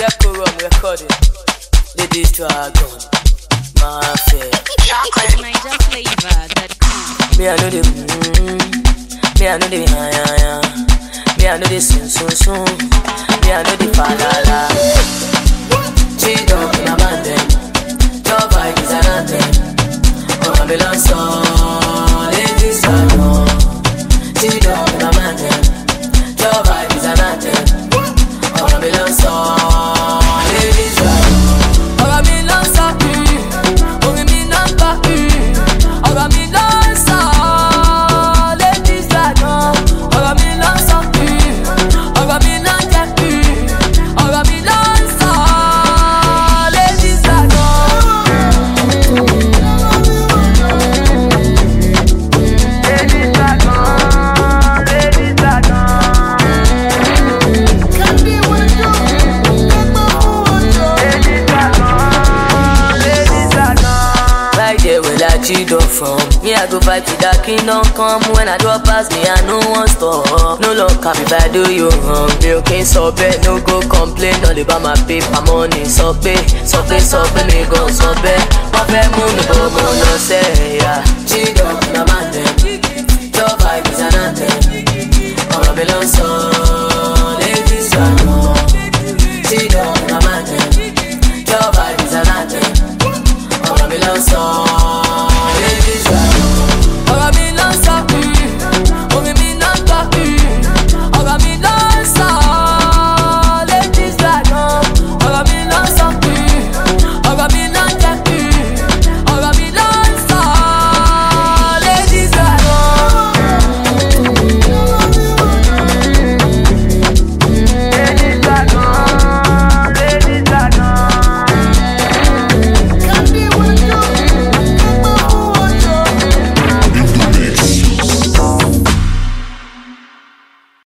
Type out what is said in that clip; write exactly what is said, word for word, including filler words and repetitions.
Deco Rum recording. Ladies Dragon. Mafia. Chocolate Niger flavor that comes. Me I know the mm, me I know the ya ya ya. Me I know the soon soon soon. Me I know the fa la la. Cheat up in a band them. Your vibe is an anthem. Oh Babylon song. Ladies Dragon. Cheat up in a band them. Your vibe is an anthem. Oh Babylon song. Ladies Dragon. Oh Babylon song. From me, I go fight till that kingdom come. When I drop past me, I no one stop. No long cap if I do you wrong. Me okay, so bad, no go complain. All about my paper money, so bad, so bad, so bad, me go so bad. My bad moon, no go no say.